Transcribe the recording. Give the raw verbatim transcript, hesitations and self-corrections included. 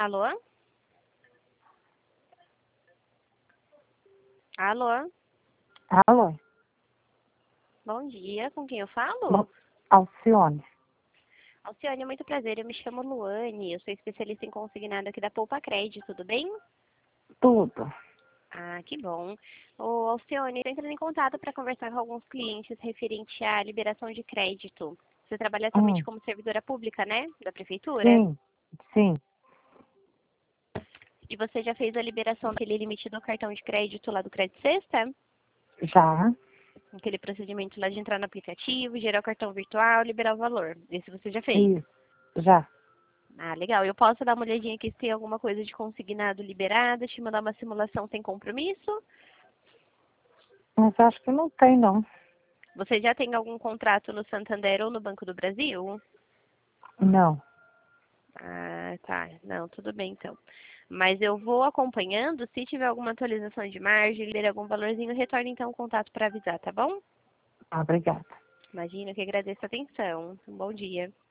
Alô? Alô? Alô? Bom dia, com quem eu falo? Bom, Alcione. Alcione, é muito prazer, eu me chamo Luane, eu sou especialista em consignado aqui da Poupa Crédito, tudo bem? Tudo. Ah, que bom. Ô, Alcione, estou entrando em contato para conversar com alguns clientes referente à liberação de crédito. Você trabalha atualmente Hum, como servidora pública, né? Da prefeitura? sim, sim. E você já fez a liberação daquele limite do cartão de crédito lá do Crédito Sexta? Já? Aquele procedimento lá de entrar no aplicativo, gerar o cartão virtual, liberar o valor. Esse você já fez? Isso. Já. Ah, legal. Eu posso dar uma olhadinha aqui se tem alguma coisa de consignado liberada, te mandar uma simulação sem compromisso? Mas acho que não tem, não. Você já tem algum contrato no Santander ou no Banco do Brasil? Não. Ah, tá. Não, tudo bem então. Mas eu vou acompanhando. Se tiver alguma atualização de margem, libera algum valorzinho, retorne então o contato para avisar, tá bom? Ah, obrigada. Imagino que agradeço a atenção. Um bom dia.